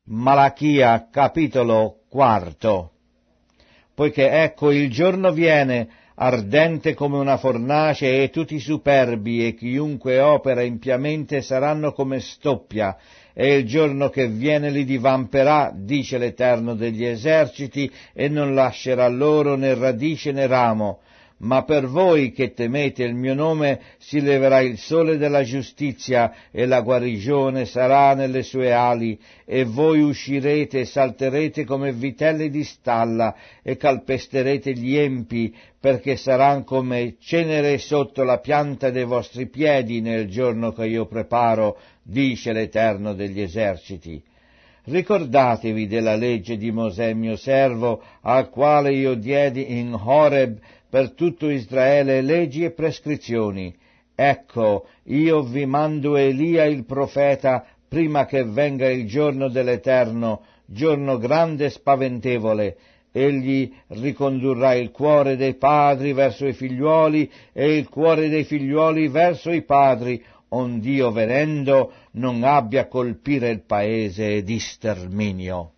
Malachia, capitolo 4. Poiché ecco il giorno viene, ardente come una fornace, e tutti i superbi e chiunque opera impiamente saranno come stoppia, e il giorno che viene li divamperà, dice l'Eterno degli eserciti, e non lascerà loro né radice né ramo. Ma per voi che temete il mio nome si leverà il sole della giustizia, e la guarigione sarà nelle sue ali, e voi uscirete e salterete come vitelli di stalla, e calpesterete gli empi, perché saranno come cenere sotto la pianta dei vostri piedi nel giorno che io preparo, dice l'Eterno degli eserciti. Ricordatevi della legge di Mosè mio servo, al quale io diedi in Horeb per tutto Israele leggi e prescrizioni. Ecco, io vi mando Elia il profeta prima che venga il giorno dell'Eterno, giorno grande e spaventevole. Egli ricondurrà il cuore dei padri verso i figliuoli e il cuore dei figliuoli verso i padri, ond'io venendo non abbia a colpire il paese di sterminio.